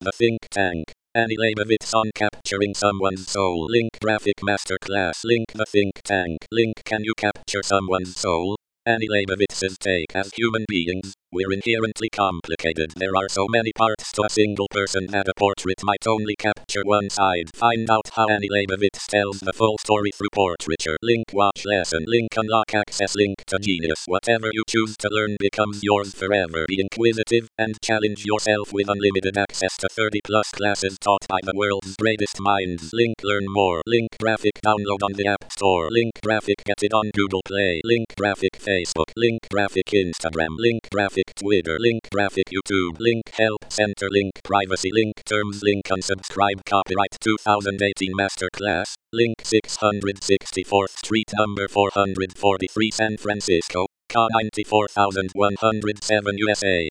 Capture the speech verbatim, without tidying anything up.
The Think Tank. Annie Leibovitz on capturing someone's soul. Link graphic masterclass. Link the Think Tank. Link can you capture someone's soul? Annie Leibovitz's take. As human beings, we're inherently complicated. There are so many parts to a single person that a portrait might only capture one side. Find out how Annie Leibovitz tells the full story through portraiture. Link watch lesson. Link unlock access. Link to genius. Whatever you choose to learn becomes yours forever. Be inquisitive and challenge yourself with unlimited access to thirty plus classes taught by the world's greatest minds. Link learn more. Link graphic download on the App Store. Link graphic get it on Google Play. Link graphic Facebook. Link graphic Instagram. Link graphic Twitter. Link graphic YouTube. Link help center. Link privacy. Link terms. Link unsubscribe. Copyright twenty eighteen Masterclass. Link six hundred sixty-fourth Street number four hundred forty-three San Francisco. C A ninety-four thousand one hundred seven U S A.